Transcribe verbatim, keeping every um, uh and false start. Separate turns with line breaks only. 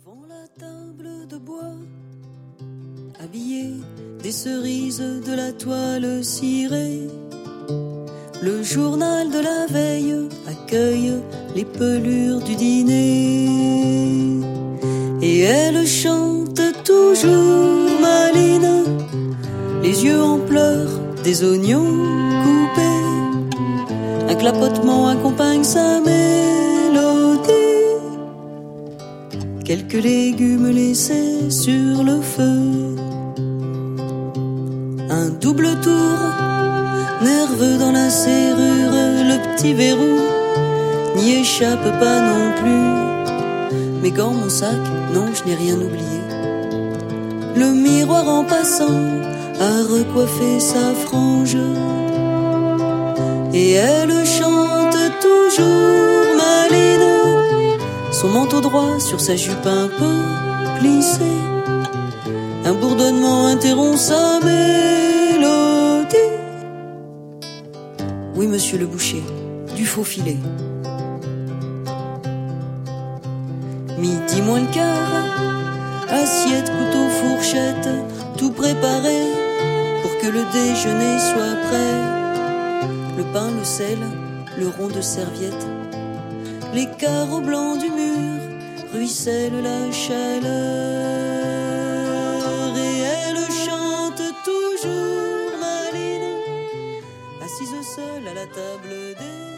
Devant la table de bois, habillée des cerises de la toile cirée, le journal de la veille accueille les pelures du dîner. Et elle chante toujours maline, les yeux en pleurs, des oignons coupés. Un clapotement accompagne sa mélodie. Quelques légumes laissés sur le feu. Un double tour, nerveux dans la serrure, le petit verrou n'y échappe pas non plus. Mais quand mon sac, non, je n'ai rien oublié. Le miroir en passant a recoiffé sa frange. Et elle chante toujours maline, son manteau droit sur sa jupe un peu plissée. Un bourdonnement interrompt sa mélodie. Oui, monsieur le boucher, du faux filet. Midi moins le quart, assiette, couteau, fourchette, tout préparé pour que le déjeuner soit prêt. Le pain, le sel, le rond de serviette, les carreaux blancs du mur ruissellent la chaleur. Et elle chante toujours maline, assise seule à la table des